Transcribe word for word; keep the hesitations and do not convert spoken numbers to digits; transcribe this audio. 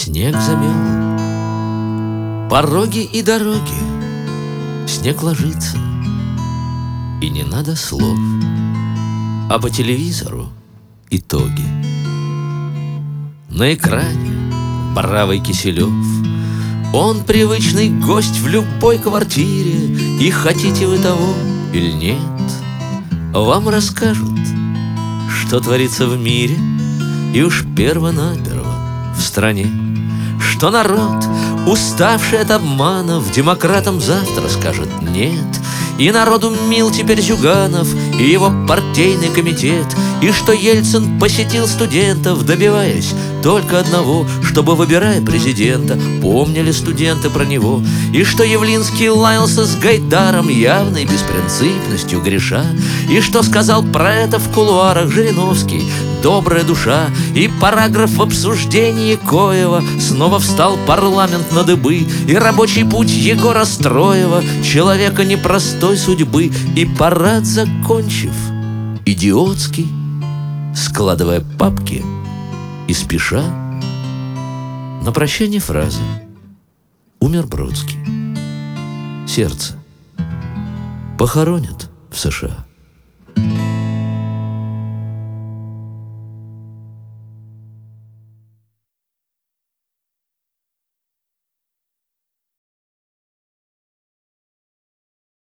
снег замел пороги и дороги, снег ложится, и не надо слов, а по телевизору итоги. На экране бравый Киселев, он привычный гость в любой квартире, и хотите вы того или нет, вам расскажут, что творится в мире, и уж перво-наперво в стране, что народ, уставший от обманов, демократам завтра скажет нет. И народу мил теперь Зюганов и его партийный комитет, и что Ельцин посетил студентов, добиваясь только одного, чтобы, выбирая президента, помнили студенты про него, и что Явлинский лаялся с Гайдаром, явной беспринципностью греша, и что сказал про это в кулуарах Жириновский, добрая душа, и параграф в обсуждении коего снова встал парламент на дыбы, и рабочий путь Егора Строева, человека непростой судьбы, и парад закончив, идиотский, складывая папки и спеша, на прощание фраза: умер Бродский, сердце похоронят в США.